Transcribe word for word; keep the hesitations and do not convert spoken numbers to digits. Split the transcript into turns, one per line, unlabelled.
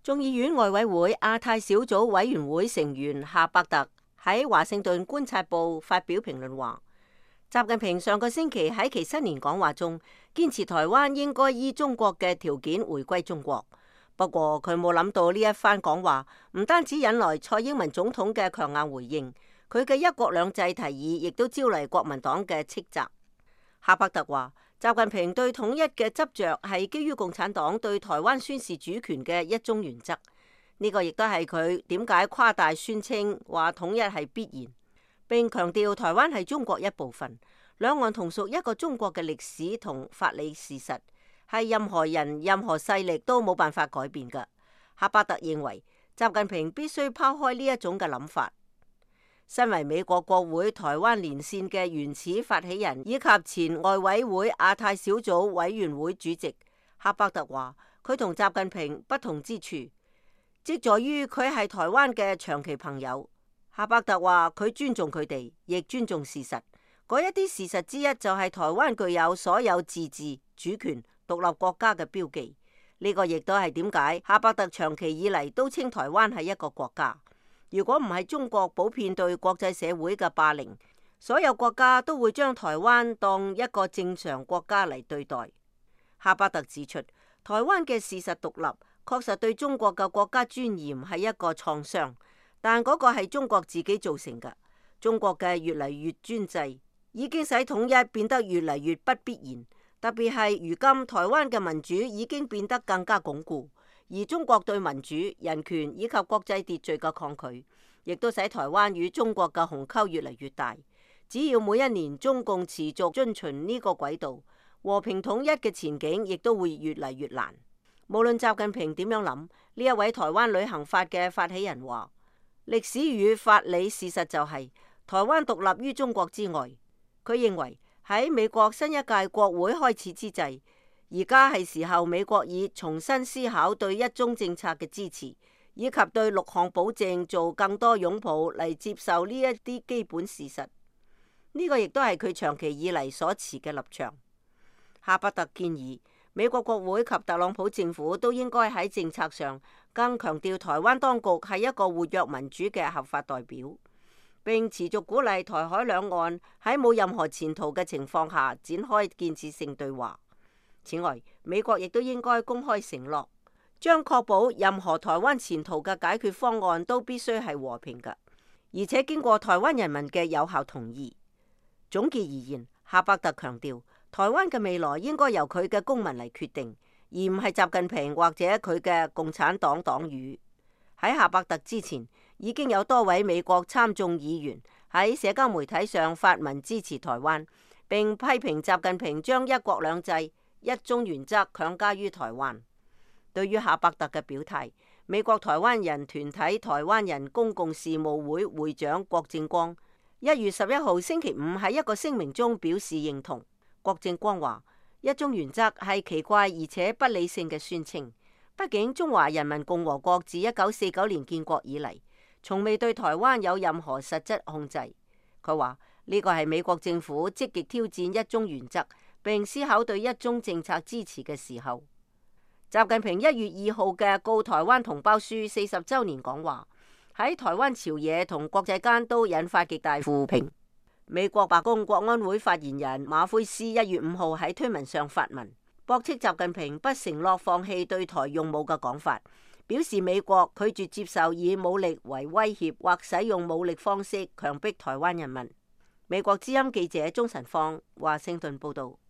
眾議院外委會亞太小組委員會成員夏伯特喺華盛頓觀察報發表評論話，習近平上個星期喺其新年講話中堅持台灣應該依中國嘅條件回歸中國。不過佢冇諗到呢一番講話唔單止引來蔡英文總統嘅強硬回應，佢嘅一國兩制提議亦都招嚟國民黨嘅斥責。夏伯特話，習近平對統一嘅執着係基於共產黨對台灣宣示主權嘅一中原則，呢個亦都係佢點解誇大宣稱話統一係必然，並強調台灣係中國一部分，兩岸同屬一個中國嘅歷史同法理事實，係任何人任何勢力都冇辦法改變嘅。夏伯特認為，習近平必須拋開呢一種嘅諗法。身為美國國會台灣連線嘅原始發起人以及前外委會亞太小組委員會主席，夏伯特話，佢同習近平不同之處，即在於佢係台灣嘅長期朋友。夏伯特話，佢尊重佢哋，亦尊重事實。嗰一啲事實之一就係台灣具有所有自治、主權、獨立國家嘅標記。呢個亦都係點解夏伯特長期以嚟都稱台灣係一個國家。如果唔係中國普遍對國際社會嘅霸凌，所有國家都會將台灣當一個正常國家嚟對待。夏伯特指出，台灣嘅事實獨立確實對中國嘅國家尊嚴係一個創傷，但嗰個係中國自己造成嘅。中國嘅越嚟越專制，已經使統一變得越嚟越不必然。特別係如今台灣嘅民主已經變得更加鞏固。而中國對民主、人權以及國際秩序嘅抗拒，亦都使台灣與中國嘅鴻溝越嚟越大。只要每一年中共持續遵循呢個軌道，和平統一嘅前景亦都會越嚟越難。無論習近平點樣諗，呢一位台灣旅行法嘅發起人話，歷史與法理事實就係、是、台灣獨立於中國之外。佢認為喺美國新一屆國會開始之際，而家係時候，美國以重新思考對一中政策嘅支持，以及對六項保證做更多擁抱嚟接受呢一啲基本事實。呢、這個亦都係佢長期以嚟所持嘅立場。夏伯特建議美國國會及特朗普政府都應該喺政策上更強調台灣當局係一個活躍民主嘅合法代表，並持續鼓勵台海兩岸喺冇任何前途嘅情況下展開建設性對話。此外，美國亦都應該公開承諾，將確保任何台灣前途嘅解決方案都必須係和平嘅，而且經過台灣人民嘅有效同意。總結而言，夏伯特強調，台灣嘅未來應該由佢嘅公民嚟決定，而唔係習近平或者佢嘅共產黨黨羽。喺夏伯特之前，已經有多位美國參眾議員喺社交媒體上發文支持台灣，並批評習近平將一國兩制、一中原則強加於台灣。對於夏伯特嘅表態，美國台灣人團體台灣人公共事務會會長郭正光一月十一號星期五喺一個聲明中表示認同。郭正光話：一中原則係奇怪而且不理性嘅宣稱，畢竟中華人民共和國自一九四九年建國以嚟，從未對台灣有任何實質控制。佢話呢個係美國政府積極挑戰一中原則，並思考對一中政策支持嘅時候。習近平一月二號嘅告台灣同胞書四十週年講話，喺台灣朝野同國際間都引發極大負評。美國白宮國安會發言人馬奎斯一月五號喺推文上發文，駁斥習近平不承諾放棄對台用武嘅講法，表示美國拒絕接受以武力為威脅或使用武力方式強迫台灣人民。美國之音記者鍾晨芳華盛頓報道。